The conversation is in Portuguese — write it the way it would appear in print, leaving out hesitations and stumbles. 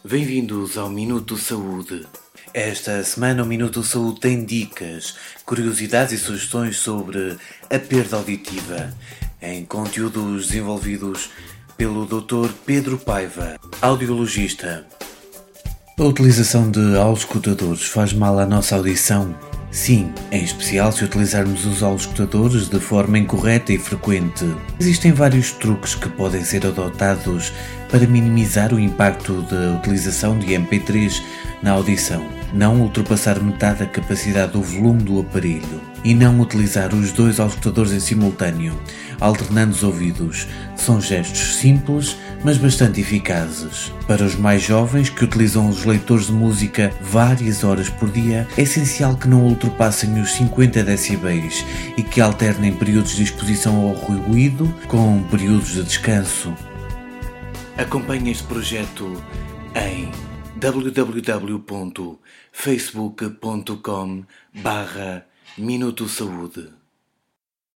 Bem-vindos ao Minuto Saúde. Esta semana o Minuto Saúde tem dicas, curiosidades e sugestões sobre a perda auditiva, em conteúdos desenvolvidos pelo Dr. Pedro Paiva, audiologista. A utilização de auscultadores faz mal à nossa audição? Sim, em especial se utilizarmos os auscultadores de forma incorreta e frequente. Existem vários truques que podem ser adotados para minimizar o impacto da utilização de MP3 na audição. Não ultrapassar metade da capacidade do volume do aparelho e não utilizar os dois auscultadores em simultâneo, alternando os ouvidos. São gestos simples, mas bastante eficazes. Para os mais jovens que utilizam os leitores de música várias horas por dia, é essencial que não ultrapassem os 50 decibéis e que alternem períodos de exposição ao ruído com períodos de descanso. Acompanhe este projeto em www.facebook.com/Minuto Saúde.